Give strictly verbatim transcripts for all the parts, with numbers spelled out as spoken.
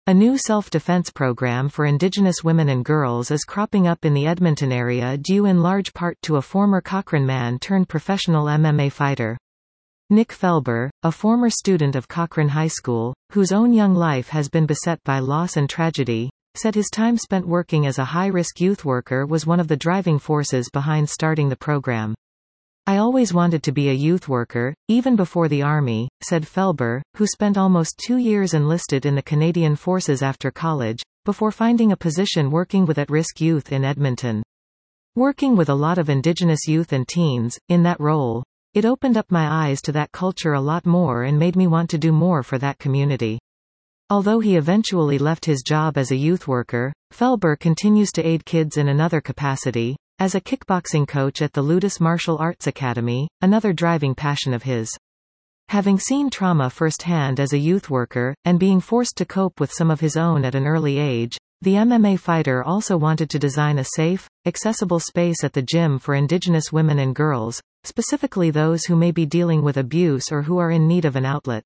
A new self-defense program for Indigenous women and girls is cropping up in the Edmonton area due in large part to a former Cochrane man turned professional M M A fighter. Nick Felber, a former student of Cochrane High School, whose own young life has been beset by loss and tragedy, said his time spent working as a high-risk youth worker was one of the driving forces behind starting the program. "I always wanted to be a youth worker, even before the Army," said Felber, who spent almost two years enlisted in the Canadian Forces after college, before finding a position working with at-risk youth in Edmonton. "Working with a lot of Indigenous youth and teens, in that role, it opened up my eyes to that culture a lot more and made me want to do more for that community." Although he eventually left his job as a youth worker, Felber continues to aid kids in another capacity, as a kickboxing coach at the Ludus Martial Arts Academy, another driving passion of his. Having seen trauma firsthand as a youth worker, and being forced to cope with some of his own at an early age, the M M A fighter also wanted to design a safe, accessible space at the gym for Indigenous women and girls, specifically those who may be dealing with abuse or who are in need of an outlet.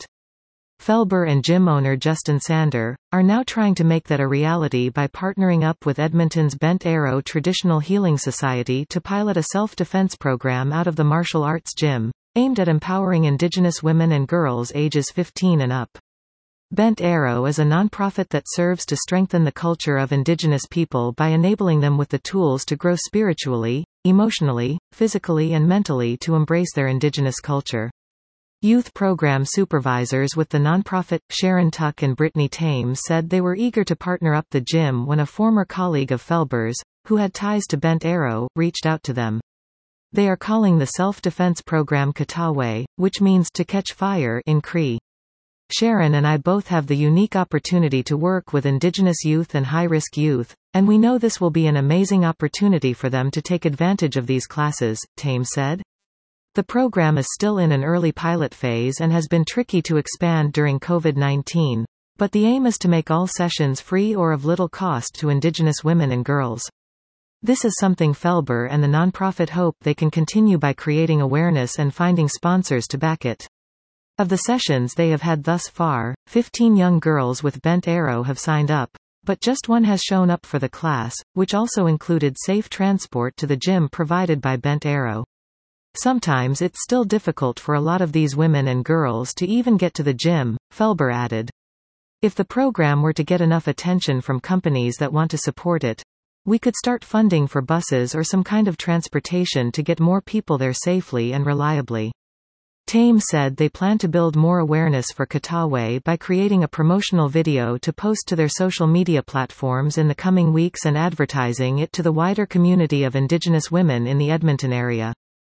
Felber and gym owner Justin Sander are now trying to make that a reality by partnering up with Edmonton's Bent Arrow Traditional Healing Society to pilot a self-defense program out of the martial arts gym, aimed at empowering Indigenous women and girls ages fifteen and up. Bent Arrow is a nonprofit that serves to strengthen the culture of Indigenous people by enabling them with the tools to grow spiritually, emotionally, physically and mentally to embrace their Indigenous culture. Youth program supervisors with the nonprofit, Sharon Tuck and Brittany Thames, said they were eager to partner up the gym when a former colleague of Felber's, who had ties to Bent Arrow, reached out to them. They are calling the self-defense program Katawe, which means to catch fire in Cree. "Sharon and I both have the unique opportunity to work with Indigenous youth and high-risk youth, and we know this will be an amazing opportunity for them to take advantage of these classes," Thames said. The program is still in an early pilot phase and has been tricky to expand during COVID nineteen, but the aim is to make all sessions free or of little cost to Indigenous women and girls. This is something Felber and the nonprofit hope they can continue by creating awareness and finding sponsors to back it. Of the sessions they have had thus far, fifteen young girls with Bent Arrow have signed up, but just one has shown up for the class, which also included safe transport to the gym provided by Bent Arrow. "Sometimes it's still difficult for a lot of these women and girls to even get to the gym," Felber added. "If the program were to get enough attention from companies that want to support it, we could start funding for buses or some kind of transportation to get more people there safely and reliably." Thames said they plan to build more awareness for Katawe by creating a promotional video to post to their social media platforms in the coming weeks and advertising it to the wider community of Indigenous women in the Edmonton area.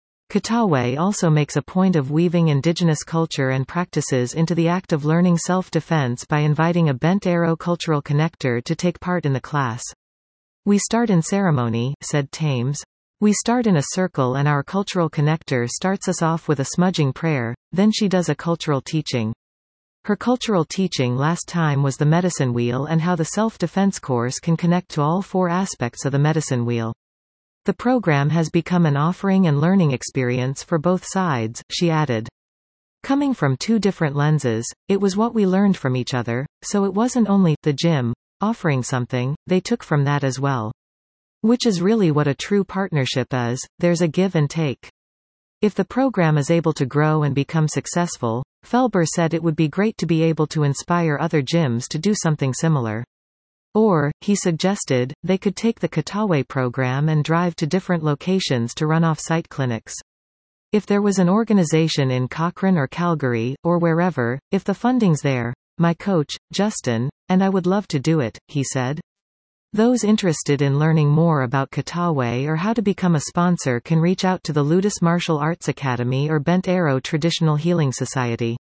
Katawe also makes a point of weaving Indigenous culture and practices into the act of learning self-defense by inviting a Bent Arrow cultural connector to take part in the class. "We start in ceremony," said Thames. "We start in a circle and our cultural connector starts us off with a smudging prayer, then she does a cultural teaching. Her cultural teaching last time was the medicine wheel and how the self-defense course can connect to all four aspects of the medicine wheel. The program has become an offering and learning experience for both sides," she added. "Coming from two different lenses, it was what we learned from each other, so it wasn't only the gym offering something, they took from that as well. Which is really what a true partnership is, there's a give and take." If the program is able to grow and become successful, Felber said it would be great to be able to inspire other gyms to do something similar. Or, he suggested, they could take the Katawe program and drive to different locations to run off-site clinics. "If there was an organization in Cochrane or Calgary, or wherever, if the funding's there, my coach, Justin, and I would love to do it," he said. Those interested in learning more about Katawe or how to become a sponsor can reach out to the Ludus Martial Arts Academy or Bent Arrow Traditional Healing Society.